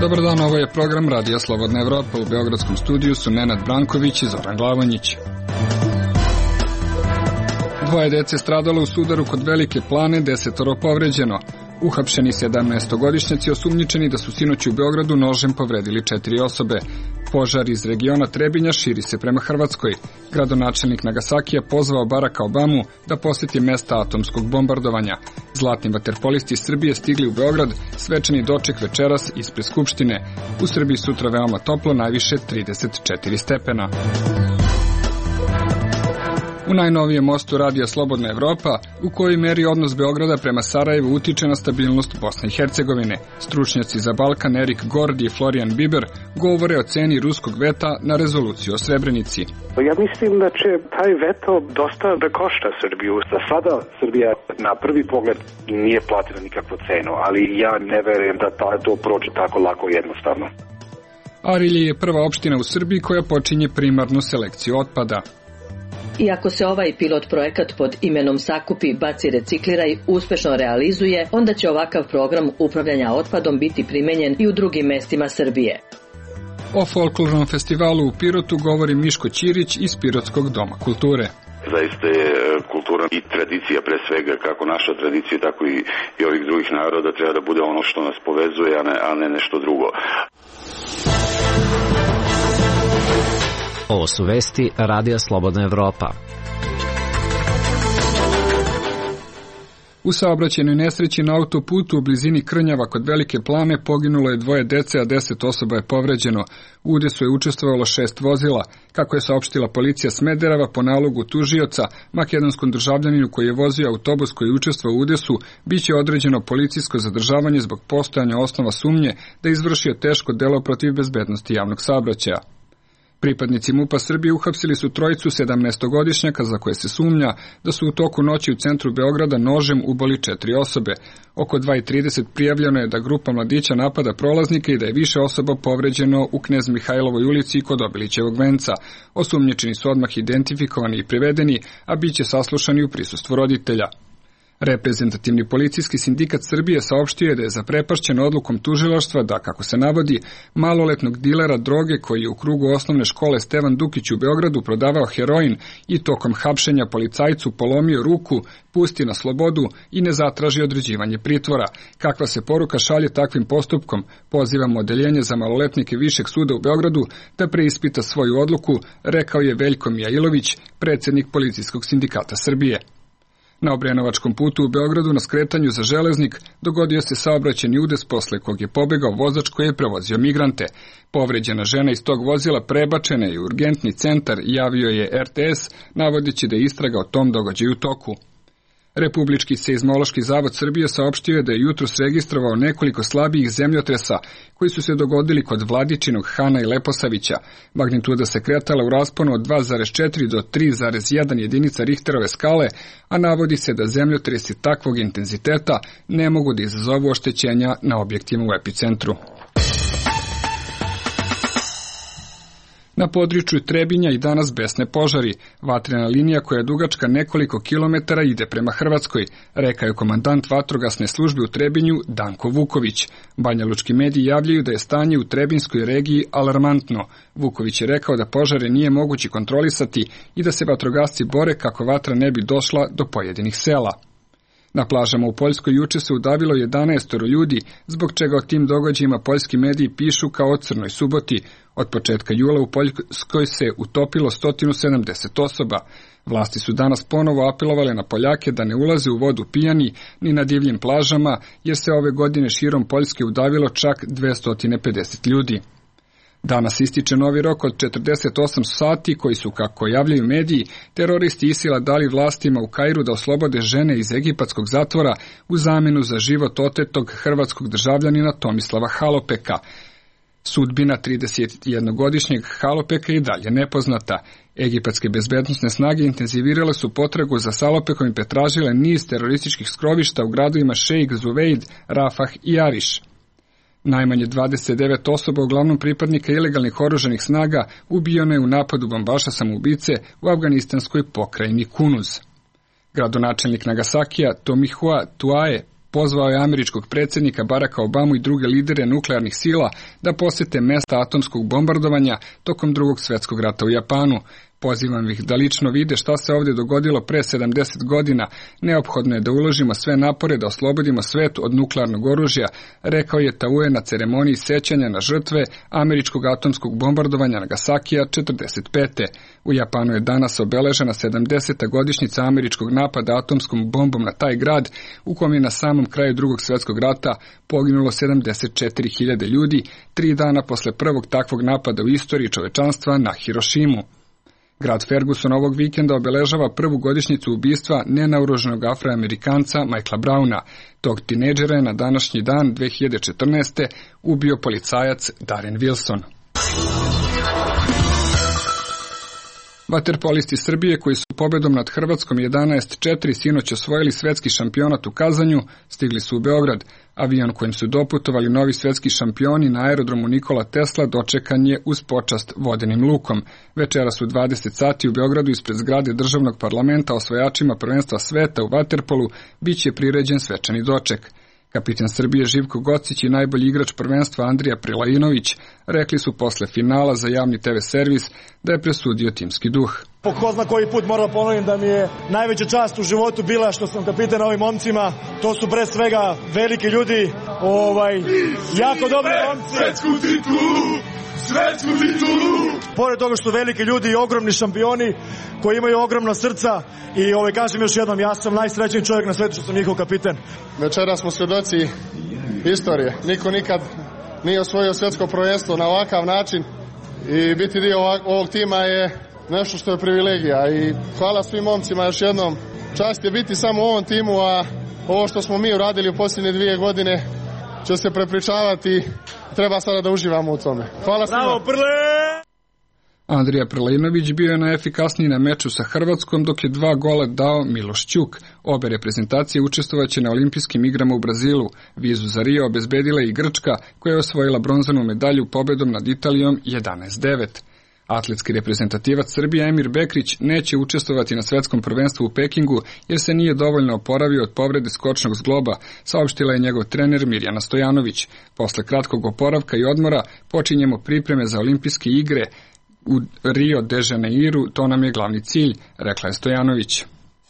Dobar dan, ovo je program Radija Slobodna Evropa. U Beogradskom studiju su Nenad Branković i Zoran Glavonjić. 2 dece stradalo u sudaru kod Velike Plane, 10 povređeno. Uhapšeni 17-godišnjaci osumnjičeni da su sinoć u Beogradu nožem povredili 4 osobe. Požar iz regiona Trebinja širi se prema Hrvatskoj. Gradonačelnik Nagasakija pozvao Baracka Obamu da poseti mesta atomskog bombardovanja. Zlatni vaterpolisti Srbije stigli u Beograd, svečani doček večeras ispred Skupštine. U Srbiji sutra veoma toplo, najviše 34 stepena. U najnovijem mostu Radija Slobodna Evropa, u kojoj meri odnos Beograda prema Sarajevu utiče na stabilnost Bosne i Hercegovine. Stručnjaci za Balkan Erik Gordi i Florian Biber govore o ceni ruskog veta na rezoluciju o Srebrenici. Ja mislim da će taj veto dosta da košta Srbiju. Za sada Srbija na prvi pogled nije platila nikakvu cenu, ali ja ne verujem da to prođe tako lako jednostavno. Arilje je prva opština u Srbiji koja počinje primarnu selekciju otpada. Iako se ovaj pilot projekat pod imenom Sakupi, baci, recikliraj uspešno realizuje, onda će ovakav program upravljanja otpadom biti primenjen i u drugim mestima Srbije. O folklornom festivalu u Pirotu govori Miško Ćirić iz Pirotskog doma kulture. Zaista je kultura i tradicija, pre svega kako naša tradicija, tako i ovih drugih naroda treba da bude ono što nas povezuje, a ne nešto drugo. Ovo su vesti Radija Slobodna Evropa. U saobraćajnoj nesreći na autoputu u blizini Krnjava kod Velike Plane poginulo je 2 dece, a 10 osoba je povređeno. U udesu je učestvovalo 6 vozila. Kako je saopštila policija Smedereva po nalogu tužioca, makedonskom državljaninu koji je vozio autobus koji je učestvovao u udesu, biće određeno policijsko zadržavanje zbog postojanja osnova sumnje da je izvršio teško delo protiv bezbednosti javnog saobraćaja. Pripadnici MUP-a Srbije uhapsili su trojicu 17-godišnjaka za koje se sumnja da su u toku noći u centru Beograda nožem uboli 4 osobe. Oko 2:30 prijavljeno je da grupa mladića napada prolaznike i da je više osoba povređeno u Knez Mihajlovoj ulici kod Obilićevog venca. Osumnjičeni su odmah identifikovani i privedeni, a bit će saslušani u prisustvu roditelja. Reprezentativni policijski sindikat Srbije saopštio je da je zaprepašćen odlukom tužilaštva da, kako se navodi, maloletnog dilera droge koji je u krugu osnovne škole Stevan Dukić u Beogradu prodavao heroin i tokom hapšenja policajcu polomio ruku, pusti na slobodu i ne zatraži određivanje pritvora. Kakva se poruka šalje takvim postupkom? Pozivamo odeljenje za maloletnike Višeg suda u Beogradu da preispita svoju odluku, rekao je Veljko Mijailović, predsjednik Policijskog sindikata Srbije. Na Obrenovačkom putu u Beogradu na skretanju za Železnik dogodio se saobraćajni udes posle kog je pobegao vozač koji je prevozio migrante. Povređena žena iz tog vozila prebačena je u urgentni centar, javio je RTS, navodeći da je istraga o tom događaju u toku. Republički seizmološki zavod Srbije saopštio je da je jutros registrovao nekoliko slabijih zemljotresa koji su se dogodili kod Vladičinog, Hana i Leposavića. Magnituda se kretala u rasponu od 2,4 do 3,1 jedinica Richterove skale, a navodi se da zemljotresi takvog intenziteta ne mogu da izazovu oštećenja na objektima u epicentru. Na području Trebinja i danas besne požari. Vatrena linija koja je dugačka nekoliko kilometara ide prema Hrvatskoj, rekao je komandant vatrogasne službe u Trebinju Danko Vuković. Banjalučki mediji javljaju da je stanje u Trebinskoj regiji alarmantno. Vuković je rekao da požare nije moguće kontrolisati i da se vatrogasci bore kako vatra ne bi došla do pojedinih sela. Na plažama u Poljskoj juče se udavilo 11 ljudi, zbog čega o tim događajima poljski mediji pišu kao o crnoj suboti. Od početka jula u Poljskoj se utopilo 170 osoba. Vlasti su danas ponovo apelovale na Poljake da ne ulaze u vodu pijani ni na divljim plažama, jer se ove godine širom Poljske udavilo čak 250 ljudi. Danas ističe novi rok od 48 sati koji su, kako javljaju mediji, teroristi ISIL-a dali vlastima u Kairu da oslobode žene iz egipatskog zatvora u zamenu za život otetog hrvatskog državljanina Tomislava Halopeka. Sudbina 31-godišnjeg Halopeka je i dalje nepoznata. Egipatske bezbednosne snage intenzivirale su potragu za Halopekom i pretražile niz terorističkih skrovišta u gradovima Šejk Zuvejd, Rafah i Ariš. Najmanje 29 osoba, uglavnom pripadnika ilegalnih oružanih snaga, ubijeno je u napadu bombaša samoubice u afganistanskoj pokrajini Kunuz. Gradonačelnik Nagasakija Tomihua Tuae pozvao je američkog predsjednika Baracka Obamu i druge lidere nuklearnih sila da posjete mesta atomskog bombardovanja tokom Drugog svjetskog rata u Japanu. Pozivam ih da lično vide šta se ovdje dogodilo pre 70 godina. Neophodno je da uložimo sve napore da oslobodimo svet od nuklearnog oružja, rekao je Taue na ceremoniji sećanja na žrtve američkog atomskog bombardovanja Nagasakija 45. U Japanu je danas obeležena 70. godišnjica američkog napada atomskom bombom na taj grad, u kom je na samom kraju Drugog svjetskog rata poginulo 74.000 ljudi, 3 dana posle prvog takvog napada u istoriji čovečanstva na Hirošimu. Grad Ferguson ovog vikenda obeležava prvu godišnjicu ubistva nenaoružanog Afroamerikanca Michaela Browna. Tog tinejdžera je na današnji dan 2014. ubio policajac Darren Wilson. Vaterpolisti Srbije, koji su pobedom nad Hrvatskom 11-4 sinoć osvojili svetski šampionat u kazanju, stigli su u Beograd. Avion kojim su doputovali novi svetski šampioni na aerodromu Nikola Tesla dočekan je uz počast vodenim lukom. Večeras u 20 sati u Beogradu ispred zgrade državnog parlamenta osvajačima prvenstva sveta u vaterpolu biće priređen svečani doček. Kapitan Srbije Živko Gocić i najbolji igrač prvenstva Andrija Prilajinović rekli su posle finala za javni TV servis da je presudio timski duh. Po ko zna koji put moram ponoviti da mi je najveća čast u životu bila što sam kapitan ovim momcima. To su pre svega veliki ljudi, jako dobri momci. Svetsku titulu! Pored toga što su veliki ljudi i ogromni šampioni koji imaju ogromna srca i kažem još jednom, ja sam najsrećniji čovjek na svetu što sam njihov kapitan. Večeras smo svjedoci istorije. Niko nikad nije osvojio svjetsko prvenstvo na ovakav način i biti dio ovog tima je nešto što je privilegija i hvala svim momcima još jednom. Čast je biti samo u ovom timu, a ovo što smo mi uradili u posljednje 2 godine će se prepričavati. Treba sada da uživamo u tome. Hvala svima. Bravo, Prle! Andrija Prelinović bio je najefikasniji na meču sa Hrvatskom, dok je 2 gola dao Miloš Ćuk. Obe reprezentacije učestvovaće na olimpijskim igrama u Brazilu. Vizu za Rio obezbedila i Grčka, koja je osvojila bronzanu medalju pobedom nad Italijom 11-9. Atletski reprezentativac Srbije Emir Bekrić neće učestvovati na svetskom prvenstvu u Pekingu jer se nije dovoljno oporavio od povrede skočnog zgloba, saopštila je njegov trener Mirjana Stojanović. Posle kratkog oporavka i odmora počinjemo pripreme za olimpijske igre u Rio de Janeiru, to nam je glavni cilj, rekla je Stojanović.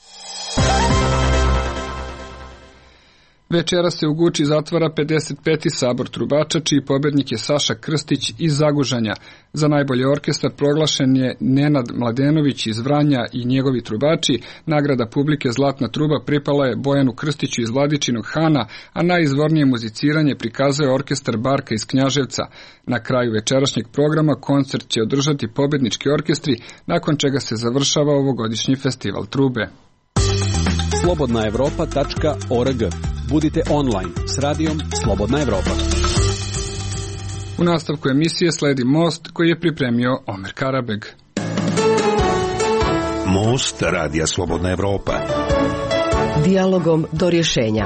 Večera se u Guči zatvara 55. sabor trubača, čiji pobednik je Saša Krstić iz Zagužanja. Za najbolji orkestar proglašen je Nenad Mladenović iz Vranja i njegovi trubači. Nagrada publike Zlatna truba pripala je Bojanu Krstiću iz Vladičinog Hana, a najizvornije muziciranje prikazuje orkestar Barka iz Knjaževca. Na kraju večerašnjeg programa koncert će održati pobednički orkestri, nakon čega se završava ovogodišnji festival trube. slobodnaevropa.org. Budite online s radijom Slobodna Evropa. U nastavku emisije sledi Most, koji je pripremio Omer Karabeg. Most radija Slobodna Evropa. Dijalogom do rješenja.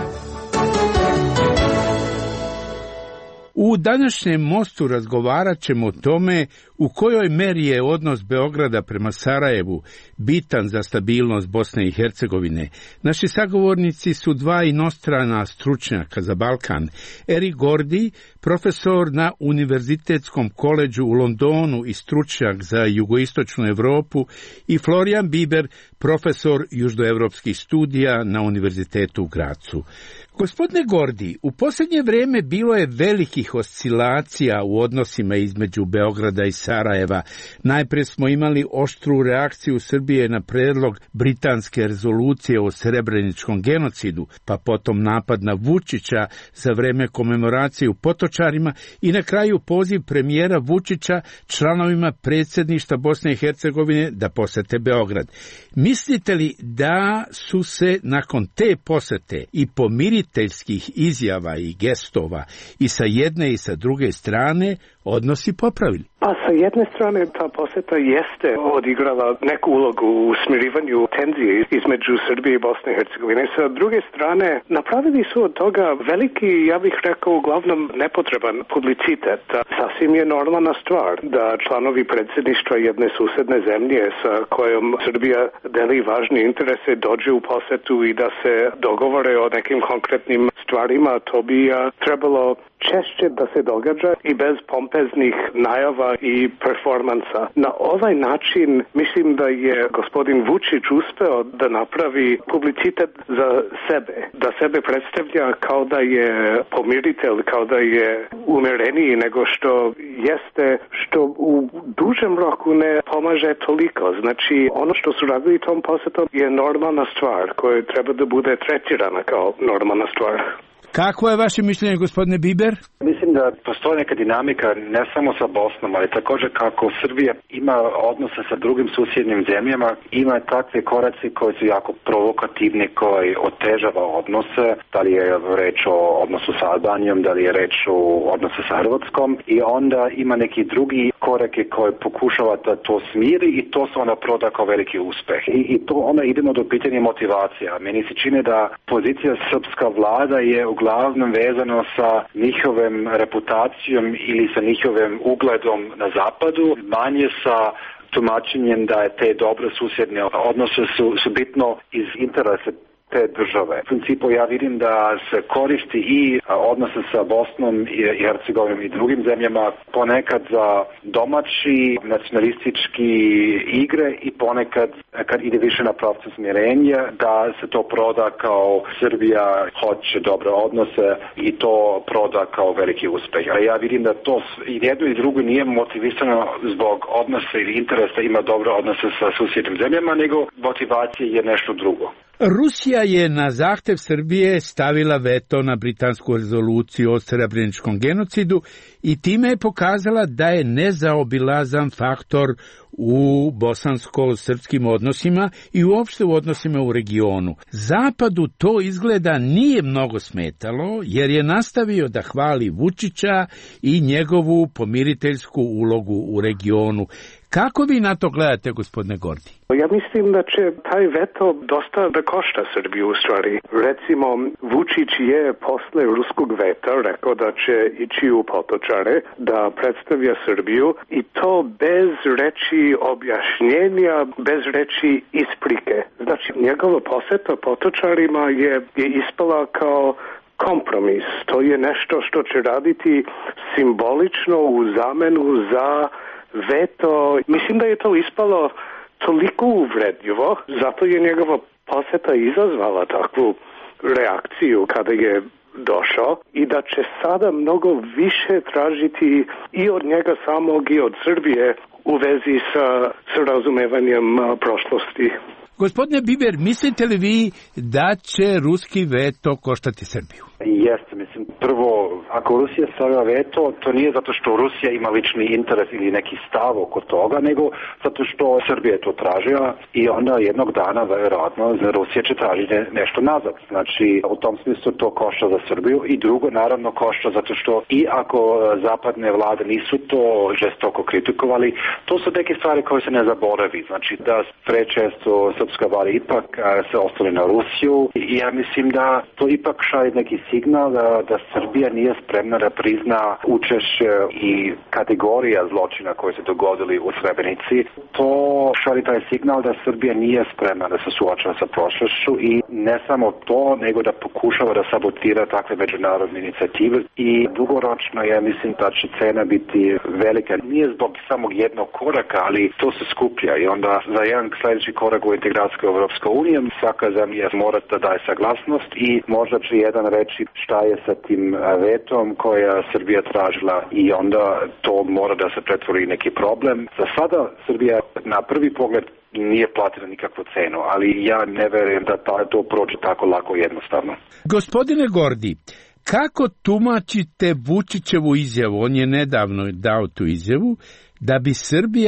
U današnjem Mostu razgovarat ćemo o tome u kojoj meri je odnos Beograda prema Sarajevu bitan za stabilnost Bosne i Hercegovine. Naši sagovornici su 2 inostrana stručnjaka za Balkan. Erik Gordi, profesor na Univerzitetskom koledžu u Londonu i stručnjak za jugoistočnu Evropu, i Florian Biber, profesor južnoevropskih studija na Univerzitetu u Gracu. Gospodine Gordi, u posljednje vrijeme bilo je velikih oscilacija u odnosima između Beograda i Sarajeva. Najprije smo imali oštru reakciju Srbije na predlog britanske rezolucije o srebreničkom genocidu, pa potom napad na Vučića za vrijeme komemoracije u Potočarima i na kraju poziv premijera Vučića članovima predsjedništva Bosne i Hercegovine da posete Beograd. Mislite li da su se nakon te posete i pomiriteljskih izjava i gestova i sa jedne i sa druge strane odnosi popravili? Pa sa jedne strane ta poseta jeste odigrala neku ulogu u smirivanju tenzije između Srbije i Bosne i Hercegovine. Sa druge strane napravili su od toga veliki, ja bih rekao, uglavnom nepotreban publicitet. Sasvim je normalna stvar da članovi predsjedništva jedne susedne zemlje sa kojom Srbija deli važne interese dođe u posetu i da se dogovore o nekim konkretnim stvarima. To bi trebalo češće da se događa i bez pompeznih najava i performansa. Na ovaj način mislim da je gospodin Vučić uspeo da napravi publicitet za sebe, da sebe predstavlja kao da je pomiritelj, kao da je umereniji nego što jeste, što u dužem roku ne pomaže toliko. Znači, ono što su radili tom posjetom je normalna stvar koja treba da bude tretirana kao normalna stvar. Kako je vaše mišljenje, gospodine Biber? Mislim da postoji neka dinamika ne samo sa Bosnom, ali također kako Srbija ima odnose sa drugim susjednim zemljama, ima takve koraci koji su jako provokativni, koji otežava odnose, da li je reč o odnosu sa Albanijom, da li je reč o odnosu sa Hrvatskom, i onda ima neki drugi korake koji pokušava da to smiri i to se onda proda kao veliki uspeh. I to onda idemo do pitanja motivacija. Meni se čini da pozicija srpska vlada je uglavnom vezano sa njihovim reputacijom ili sa njihovim ugledom na zapadu, manje sa tumačenjem da je te dobre susjedne odnose su bitno iz interesa te države. U principu ja vidim da se koristi i odnose sa Bosnom i Hercegovinom i drugim zemljama ponekad za domaći nacionalistički igre i ponekad kad ide više na pravcu smirenja da se to proda kao Srbija hoće dobre odnose i to proda kao veliki uspeh. A ja vidim da to i jedno i drugo nije motivisano zbog odnosa ili interesa ima dobre odnose sa susjednim zemljama, nego motivacija je nešto drugo. Rusija je na zahtev Srbije stavila veto na britansku rezoluciju o srebreničkom genocidu i time je pokazala da je nezaobilazan faktor u bosansko-srpskim odnosima i uopšte u odnosima u regionu. Zapadu to izgleda nije mnogo smetalo, jer je nastavio da hvali Vučića i njegovu pomiriteljsku ulogu u regionu. Kako vi na to gledate, gospodine Gordi? Ja mislim da će taj veto dosta da košta Srbiju u stvari. Recimo, Vučić je posle ruskog veta rekao da će ići u Potočare da predstavlja Srbiju i to bez reči objašnjenja, bez reči isprike. Znači, njegova poseta Potočarima je ispala kao kompromis. To je nešto što će raditi simbolično u zamenu za veto. Mislim da je to ispalo toliko uvredljivo, zato je njegova poseta izazvala takvu reakciju kada je došao i da će sada mnogo više tražiti i od njega samog i od Srbije u vezi sa razumevanjem prošlosti. Gospodine Biber, mislite li vi da će ruski veto koštati Srbiju? Jeste, mislim, prvo, ako Rusija stavlja veto, to nije zato što Rusija ima lični interes ili neki stav oko toga, nego zato što Srbija je to tražila i onda jednog dana, vjerojatno, Rusija će tražiti nešto nazad. Znači, u tom smislu to košta za Srbiju i drugo, naravno, košta zato što i ako zapadne vlade nisu to žestoko kritikovali, to su neke stvari koje se ne zaboravi. Znači, da prečesto srpska vlada ipak se ostali na Rusiju i ja mislim da to ipak šalje neki signal da Srbija nije spremna da prizna učešće i kategorija zločina koje se dogodili u Srebrenici. To šalje taj signal da Srbija nije spremna da se suočava sa prošlošću i ne samo to, nego da pokušava da sabotira takve međunarodne inicijative i dugoročno ja mislim da će cena biti velika. Nije zbog samog jednog koraka, ali to se skuplja i onda za jedan sljedeći korak u integraciju Evropska unija svaka zemlja mora da daje saglasnost i možda će jedan reći šta je sa tim vetom koja Srbija tražila i onda to mora da se pretvori neki problem. Za sada Srbija na prvi pogled nije platila nikakvu cenu, ali ja ne verujem da to prođe tako lako jednostavno. Gospodine Gordi, kako tumačite Vučićevu izjavu, on je nedavno dao tu izjavu, da bi Srbija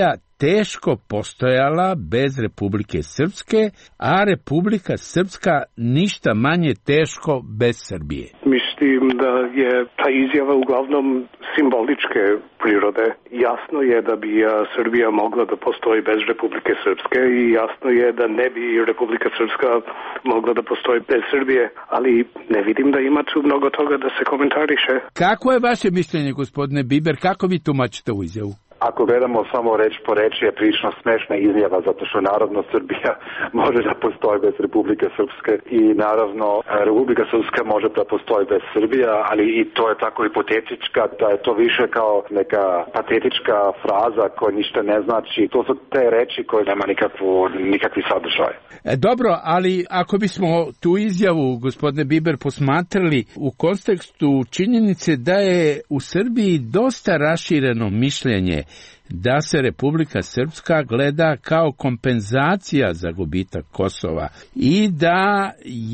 teško postojala bez Republike Srpske, a Republika Srpska ništa manje teško bez Srbije. Mislim da je ta izjava uglavnom simboličke prirode. Jasno je da bi Srbija mogla da postoji bez Republike Srpske i jasno je da ne bi Republika Srpska mogla da postoji bez Srbije, ali ne vidim da ima tu mnogo toga da se komentariše. Kako je vaše mišljenje, gospodine Biber, kako vi tumačite u izjavu? Ako gledamo samo reč po reči, je prilično smešna izjava, zato što naravno Srbija može da postoji bez Republike Srpske i naravno Republika Srpska može da postoji bez Srbija, ali i to je tako hipotetička, da je to više kao neka patetička fraza koja ništa ne znači. To su te reči koje nema nikakvi sadržaj. Dobro, ali ako bismo tu izjavu, gospodine Biber, posmatrali u kontekstu činjenice da je u Srbiji dosta rašireno mišljenje da se Republika Srpska gleda kao kompenzacija za gubitak Kosova i da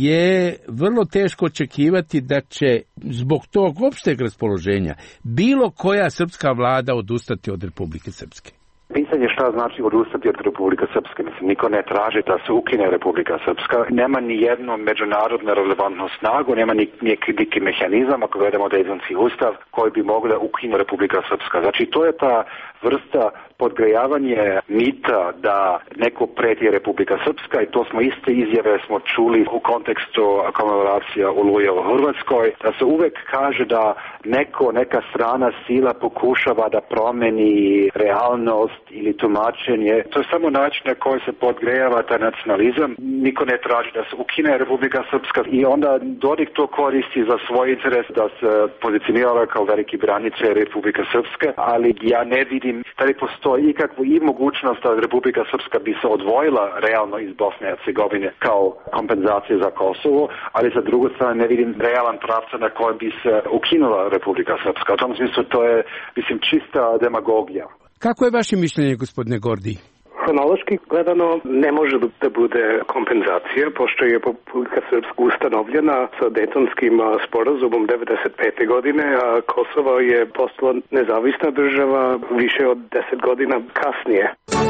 je vrlo teško očekivati da će zbog tog opšteg raspoloženja bilo koja srpska vlada odustati od Republike Srpske. Pitanje šta znači odustati od Republike Srpske. Mislim, niko ne traži da se ukine Republika Srpska. Nema ni jednu međunarodnu relevantnu snagu, nema neki mehanizam, ako gledamo Dejtonski ustav, koji bi mogla ukinuti Republika Srpska. Znači, to je ta vrsta podgrejavanje mita da neko preti Republika Srpska i to smo iste izjave smo čuli u kontekstu komemoracija Oluje u Hrvatskoj, da se uvek kaže da neka strana sila pokušava da promeni realnost ili tumačenje. To je samo način na koji se podgrejava taj nacionalizam. Niko ne traži da se ukine Republika Srpska i onda Dodik to koristi za svoj interes da se pozicionira kao veliki branice Republike Srpske, ali ja ne vidim da li postoji ikakvu i mogućnost da Republika Srpska bi se odvojila realno iz Bosne i Hercegovine kao kompenzacija za Kosovo, ali za drugu stranu ne vidim realan pravca na kojem bi se ukinula Republika Srpska. U tom smislu to je, mislim, čista demagogija. Kako je vaše mišljenje, gospodine Gordi? Hronološki gledano ne može da bude kompenzacija, pošto je Republika Srpska ustanovljena sa Dejtonskim sporazumom 1995. godine, a Kosovo je postala nezavisna država više od 10 godina kasnije.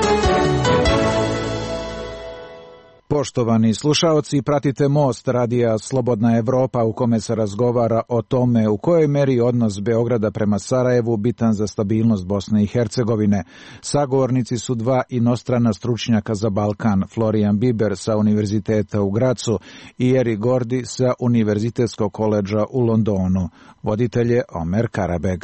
Poštovani slušaoci, pratite Most radija Slobodna Evropa u kome se razgovara o tome u kojoj meri odnos Beograda prema Sarajevu bitan za stabilnost Bosne i Hercegovine. Sagovornici su dva inostrana stručnjaka za Balkan, Florian Biber sa Univerziteta u Gracu i Eri Gordi sa Univerzitetskog koledža u Londonu. Voditelj je Omer Karabeg.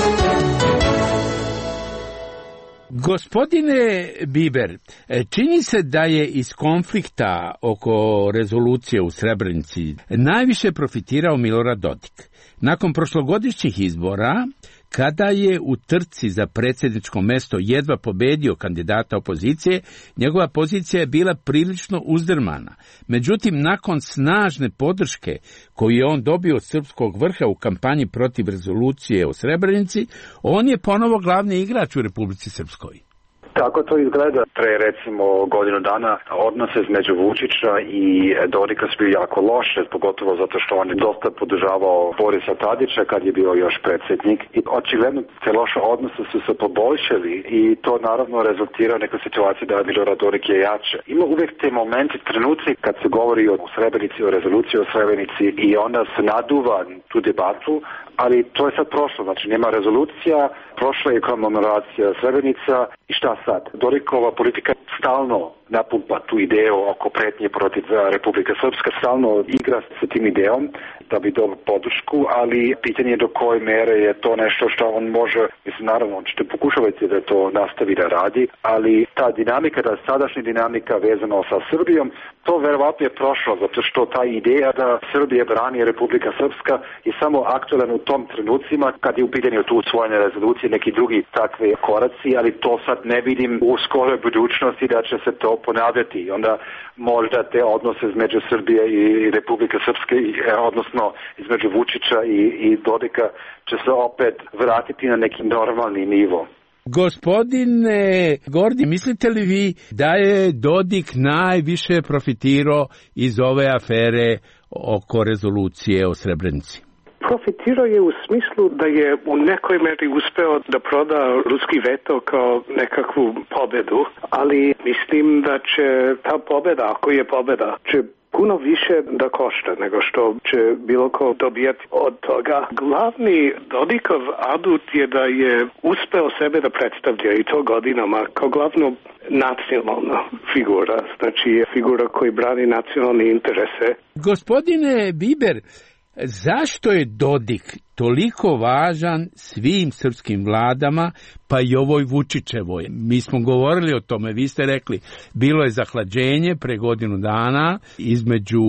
Gospodine Biber, čini se da je iz konflikta oko rezolucije u Srebrenici najviše profitirao Milorad Dodik. Nakon prošlogodišnjih izbora, kada je u trci za predsjedničko mesto jedva pobedio kandidata opozicije, njegova pozicija je bila prilično uzdrmana. Međutim, nakon snažne podrške koju je on dobio od srpskog vrha u kampanji protiv rezolucije o Srebrenici, on je ponovo glavni igrač u Republici Srpskoj. Kako to izgleda? Pre recimo godinu dana odnose između Vučića i Dodika su bili jako loše, pogotovo zato što on je dosta podržavao Borisa Tadića kad je bio još predsjednik. I očigledno te loše odnose su se poboljšali i to naravno rezultira nekoj situaciji da Milorad Dodik je jače. Ima uvijek te momenti, trenuci kad se govori o Srebrenici, o rezoluciji o Srebrenici i onda se naduva tu debatu, ali to je sad prošlo, znači nema rezolucija, prošla je komemoracija Srebrenica i šta sad? Dodikova politika stalno napumpa tu ideju oko pretnje protiv Republike Srpske, stalno igra sa tim idejom da bi dobio podršku, ali pitanje je do koje mere je to nešto što on može, mislim naravno on će pokušavati da to nastavi da radi, ali ta dinamika, ta sadašnja dinamika vezana sa Srbijom, to verovatno je prošlo, zato što ta ideja da Srbije brani Republika Srpska je samo aktualan u tom trenucima kad je u pitanju tu usvojene rezolucije, neki drugi takve koraci, ali to sad ne vidim u skoroj budućnosti da će se to ponavljati. Onda možda te odnose između Srbije i Republike Srpske, odnosno između Vučića i Dodika, će se opet vratiti na neki normalni nivo. Gospodine Gordi, mislite li vi da je Dodik najviše profitirao iz ove afere oko rezolucije o Srebrenici? Profitirao je u smislu da je u nekoj meri uspeo da proda ruski veto kao nekakvu pobedu, ali mislim da će ta pobeda, ako je pobeda, će puno više da košta nego što će bilo ko dobijati od toga. Glavni Dodikov adut je da je uspeo sebe da predstavlja i to godinama kao glavnu nacionalna figura, znači figura koji brani nacionalne interese. Gospodine Biber, zašto je Dodik toliko važan svim srpskim vladama, pa i ovoj Vučićevoj? Mi smo govorili o tome, vi ste rekli, bilo je zahlađenje pre godinu dana između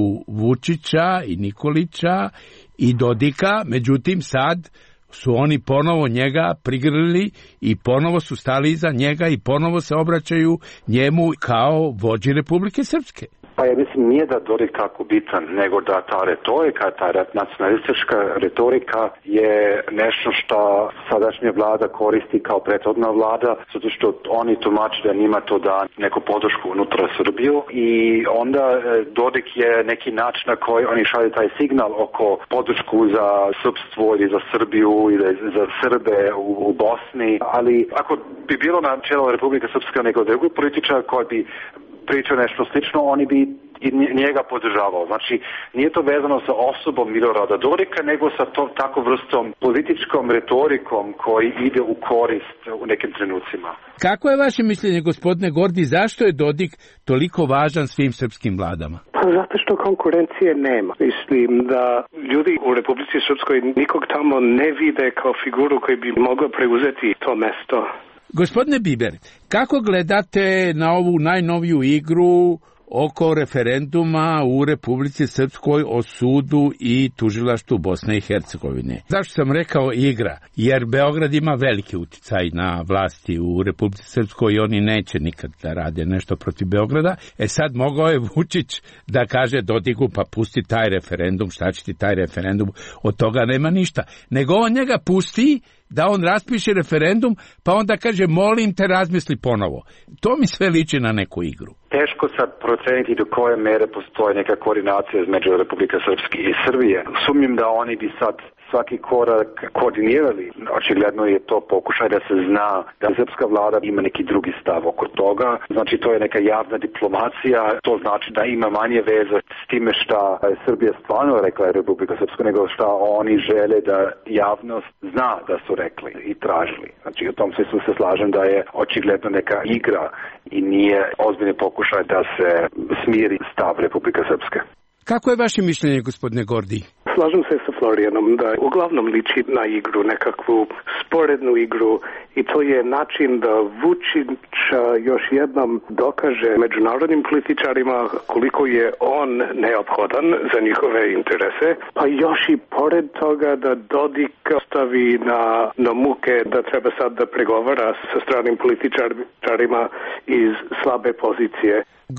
Vučića i Nikolića i Dodika, međutim sad su oni ponovo njega prigrlili i ponovo su stali iza njega i ponovo se obraćaju njemu kao vođi Republike Srpske. Pa ja mislim nije da Dodik tako bitan, nego da ta retorika, ta nacionalistička retorika je nešto što sadašnja vlada koristi kao prethodna vlada, zato što oni tumače da njima to da neku podršku unutra Srbiju i onda Dodik je neki način na koji oni šalju taj signal oko podršku za srpstvo ili za Srbiju ili za Srbe u Bosni, ali ako bi bilo na čelu Republike Srpske nego drugi političar koji bi pričao nešto slično, oni bi i njega podržavao. Znači, nije to vezano sa osobom Milorada Dodika, nego sa tako vrstom političkom retorikom koji ide u korist u nekim trenucima. Kako je vaše mišljenje, gospodine Gordi, zašto je Dodik toliko važan svim srpskim vladama? Pa zato što konkurencije nema. Mislim da ljudi u Republici Srpskoj nikog tamo ne vide kao figuru koji bi mogla preuzeti to mesto. Gospodine Biber, kako gledate na ovu najnoviju igru oko referenduma u Republici Srpskoj o sudu i tužilaštvu Bosne i Hercegovine? Zašto sam rekao igra? Jer Beograd ima veliki uticaj na vlasti u Republici Srpskoj i oni neće nikad da rade nešto protiv Beograda. Sad mogao je Vučić da kaže Dodiku pa pusti taj referendum, šta će ti taj referendum, od toga nema ništa. Nego on njega pusti da on raspiše referendum, pa onda kaže molim te razmisli ponovo. To mi sve liči na neku igru. Teško sad proceniti do koje mere postoji neka koordinacija između Republike Srpske i Srbije. Sumnjam da oni bi sad svaki korak koordinirali. Očigledno je to pokušaj da se zna da srpska vlada ima neki drugi stav oko toga. Znači to je neka javna diplomacija. To znači da ima manje veze s time šta je Srbija stvarno rekla Republika Srpska, nego šta oni žele da javnost zna da su rekli i tražili. Znači u tom smislu se slažem da je očigledno neka igra i nije ozbiljni pokušaj da se smiri stav Republike Srpske. Kako je vaše mišljenje, gospodine Gordi? Slažem se sa Florijanom da uglavnom liči na igru, nekakvu sporednu igru i to je način da Vučić još jednom dokaže međunarodnim političarima koliko je on neophodan za njihove interese, pa još i pored toga da Dodik stavi na muke da treba sad da pregovara sa stranim političarima iz slabe pozicije.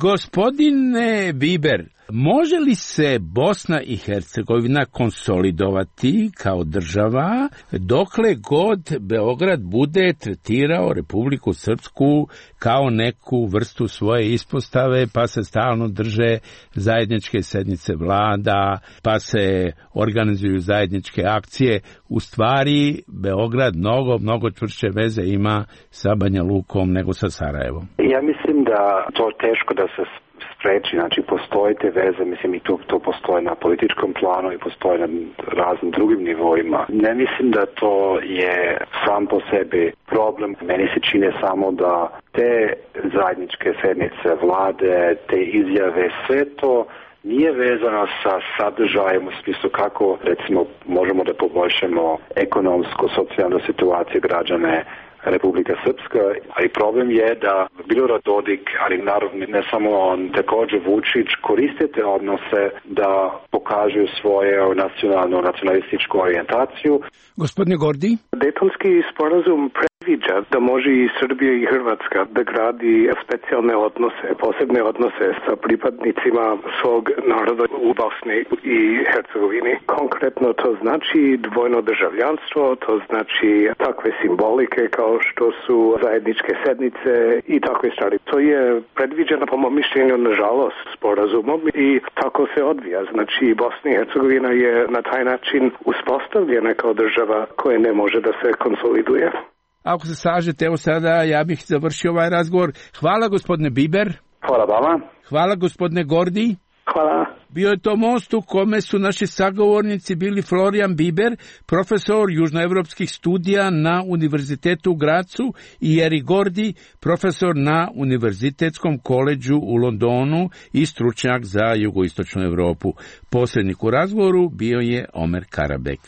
Gospodine Biber, može li se Bosna i Hercegovina konsolidovati kao država dokle god Beograd bude tretirao Republiku Srpsku kao neku vrstu svoje ispostave, pa se stalno drže zajedničke sednice vlada, pa se organizuju zajedničke akcije? U stvari, Beograd mnogo čvršće veze ima sa Banja Lukom nego sa Sarajevom. Ja mislim da to teško da se spreči, znači postoje te veze, mislim i to postoje na političkom planu i postoje na raznim drugim nivoima. Ne mislim da to je sam po sebi problem. Meni se čine samo da te zajedničke sednice vlade, te izjave, sve to nije vezano sa sadržajem u smislu kako recimo možemo da poboljšamo ekonomsku, socijalnu situaciju građane Republika Srpska, a i problem je da Milorad Dodik, ali naravno ne samo on, također Vučić koriste te odnose da pokažu svoju nacionalističku orijentaciju. Gospodine Gordi? Dejtonski sporazum Viđa da može i Srbija i Hrvatska da gradi specijalne odnose, posebne odnose sa pripadnicima svog naroda u Bosni i Hercegovini. Konkretno to znači dvojno državljanstvo, to znači takve simbolike kao što su zajedničke sednice i takve stvari. To je predviđeno po mom mišljenju nažalost sporazumom i tako se odvija. Znači Bosna i Hercegovina je na taj način uspostavljena kao država koja ne može da se konsoliduje. Ako se slažete, evo sada ja bih završio ovaj razgovor. Hvala gospodine Biber. Hvala vama. Hvala gospodine Gordi. Hvala. Bio je to most u kome su naši sagovornici bili Florijan Biber, profesor južnoevropskih studija na Univerzitetu u Gracu, i Eri Gordi, profesor na Univerzitetskom koledžu u Londonu i stručnjak za jugoistočnu Evropu. Posrednik u razgovoru bio je Omer Karabek.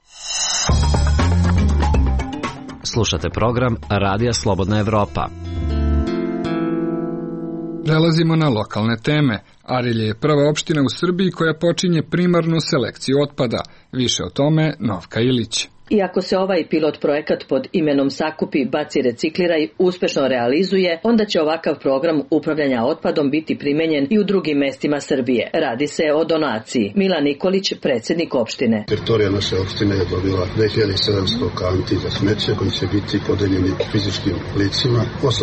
Slušate program Radija Slobodna Evropa. Prelazimo na lokalne teme. Arilje je prva opština u Srbiji koja počinje primarnu selekciju otpada. Više o tome Novka Ilić. Iako se ovaj pilot projekat pod imenom Sakupi, baci, recikliraj uspešno realizuje, onda će ovakav program upravljanja otpadom biti primenjen i u drugim mestima Srbije. Radi se o donaciji. Milan Nikolić, predsjednik opštine. Teritorija naše opštine je dobila 2700 kanti za smeće koji će biti podeljeni fizičkim licima,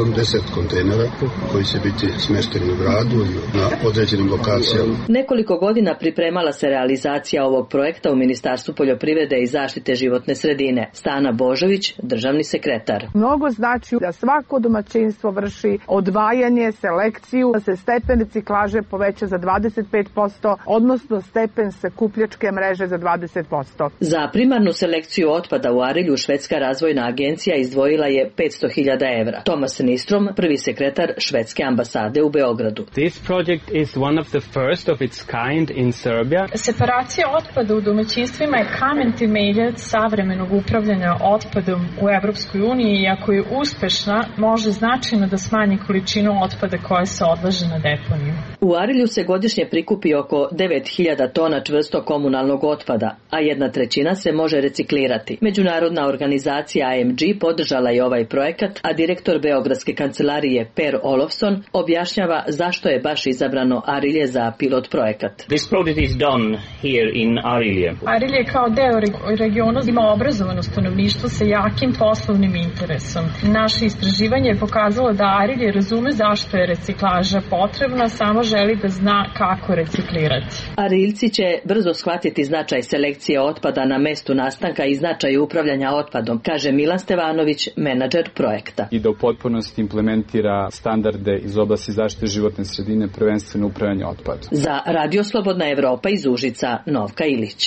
80 kontejnera koji će biti smešteni u gradu i na određenim lokacijama. Nekoliko godina pripremala se realizacija ovog projekta u Ministarstvu poljoprivrede i zaštite životne sredine. Stana Božović, državni sekretar. Mnogo znači da svako domaćinstvo vrši odvajanje, selekciju, da se stepen reciklaže poveća za 25%, odnosno stepen sakupljačke mreže za 20%. Za primarnu selekciju otpada u Arilju Švedska razvojna agencija izdvojila je 500.000 evra. Tomas Nistrom, prvi sekretar švedske ambasade u Beogradu. This project is one of the first of its kind in Serbia. Separacija otpada u domaćinstvima je kamen temeljac savremenog upravljanja otpadom u Evropskoj uniji i ako je uspešna, može značajno da smanji količinu otpada koja se odlaže na deponiju. U Arilju se godišnje prikupi oko 9.000 tona čvrsto komunalnog otpada, a 1/3 se može reciklirati. Međunarodna organizacija AMG podržala je ovaj projekat, a direktor Beogradske kancelarije Per Olofsson objašnjava zašto je baš izabrano Arilje za pilot projekat. This project is done here in Arilje. Arilje kao deo regiona ima obrazovano stanovništvo sa jakim poslovnim interesom. Naše istraživanje je pokazalo da Arilje razume zašto je reciklaža potrebna, samo želi da zna kako reciklirati. Ariljci će brzo shvatiti značaj selekcije otpada na mestu nastanka i značaj upravljanja otpadom, kaže Milan Stevanović, menadžer projekta. I da u potpunosti implementira standarde iz oblasti zaštite životne sredine, prvenstveno upravljanje otpadom. Za Radio Slobodna Evropa iz Užica, Novka Ilić.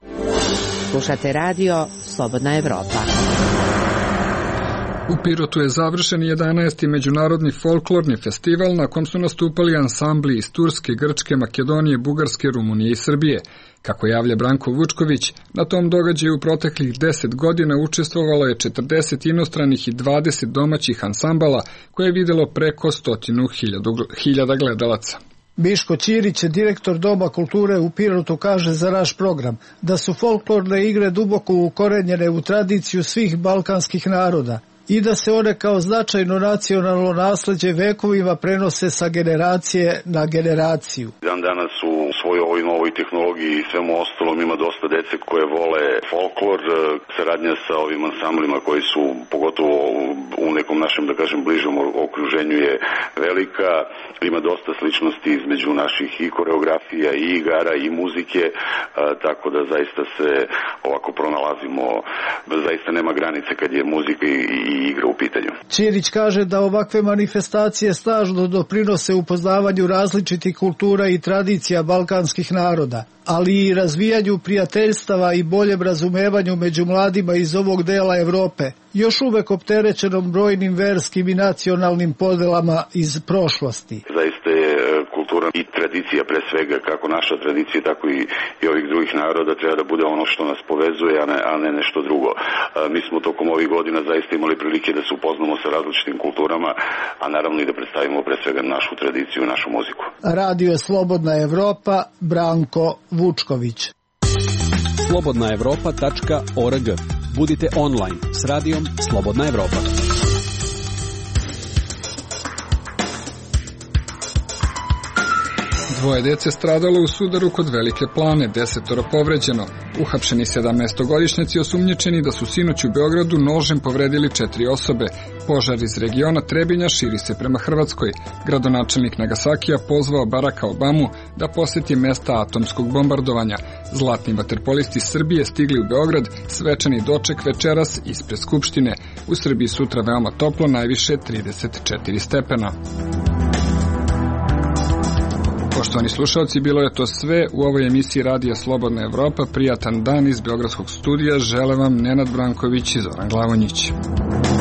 Slušate radio Slobodna Evropa. U Pirotu je završen 11. međunarodni folklorni festival na kom su nastupali ansambli iz Turske, Grčke, Makedonije, Bugarske, Rumunije i Srbije. Kako javlja Branko Vučković, na tom događaju u proteklih 10 godina učestvovalo je 40 inostranih i 20 domaćih ansambala koje je videlo preko 100.000 gledalaca. Miško Ćirić, direktor Doma kulture u Pirotu, kaže za naš program da su folklorne igre duboko ukorenjene u tradiciju svih balkanskih naroda i da se one kao značajno nacionalno nasleđe vekovima prenose sa generacije na generaciju. Dan danas u svojoj ovoj novoj tehnologiji i svemu ostalom ima dosta dece koje vole folklor, saradnja sa ovim ansamblima koji su pogotovo u nekom našem, da kažem, bližom okruženju je velika. Ima dosta sličnosti između naših i koreografija i igara i muzike, tako da zaista se ovako pronalazimo, zaista nema granice kad je muzika i igra u pitanju. Ćirić kaže da ovakve manifestacije snažno doprinose upoznavanju različitih kultura i tradicija balkanskih naroda, ali i razvijanju prijateljstava i boljem razumevanju među mladima iz ovog dela Evrope, još uvek opterećenom brojnim verskim i nacionalnim podelama iz prošlosti. Zaista je kultura i tradicija, pre svega kako naša tradicija, tako i ovih drugih naroda, treba da bude ono što nas povezuje, a ne nešto drugo. Mi smo tokom ovih godina zaista imali prilike da se upoznamo sa različitim kulturama, a naravno i da predstavimo pre svega našu tradiciju i našu muziku. Radio Slobodna Evropa, Branko Vučković. slobodnaevropa.org. Budite online s radijom Slobodna Evropa. Dvoje dece stradalo u sudaru kod Velike Plane, 10 povređeno. Uhapšeni 17-godišnjaci osumnjičeni da su sinoć u Beogradu nožem povredili 4 osobe. Požar iz regiona Trebinja širi se prema Hrvatskoj. Gradonačelnik Nagasakija pozvao Baracka Obamu da poseti mesta atomskog bombardovanja. Zlatni vaterpolisti Srbije stigli u Beograd, svečani doček večeras ispred Skupštine. U Srbiji sutra veoma toplo, najviše 34 stepena. Poštovani slušalci, bilo je to sve u ovoj emisiji Radija Slobodna Evropa. Prijatan dan iz Beogradskog studija žele vam Nenad Branković i Zoran Glavonjić.